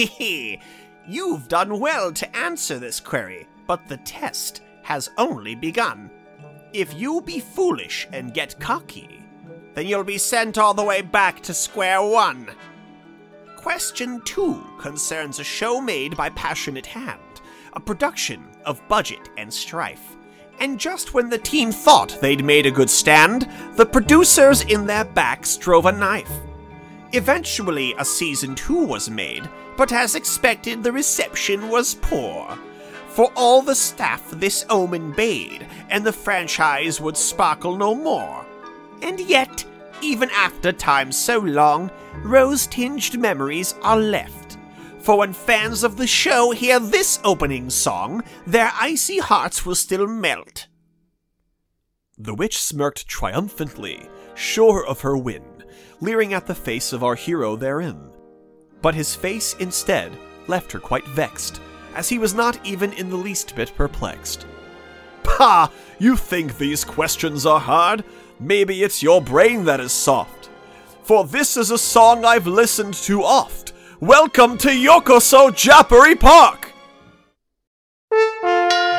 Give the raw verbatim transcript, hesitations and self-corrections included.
Hehe, you've done well to answer this query, but the test has only begun. If you be foolish and get cocky, then you'll be sent all the way back to square one. Question two concerns a show made by Passionate Hand, a production of budget and strife. And just when the team thought they'd made a good stand, the producers in their backs drove a knife. Eventually, a season two was made, but as expected, the reception was poor. For all the staff this omen bade, and the franchise would sparkle no more. And yet, even after time so long, rose-tinged memories are left. For when fans of the show hear this opening song, their icy hearts will still melt. The witch smirked triumphantly, sure of her win, leering at the face of our hero therein. But his face, instead, left her quite vexed, as he was not even in the least bit perplexed. Pah! You think these questions are hard? Maybe it's your brain that is soft. For this is a song I've listened to oft. Welcome to Yokoso Jappery Park!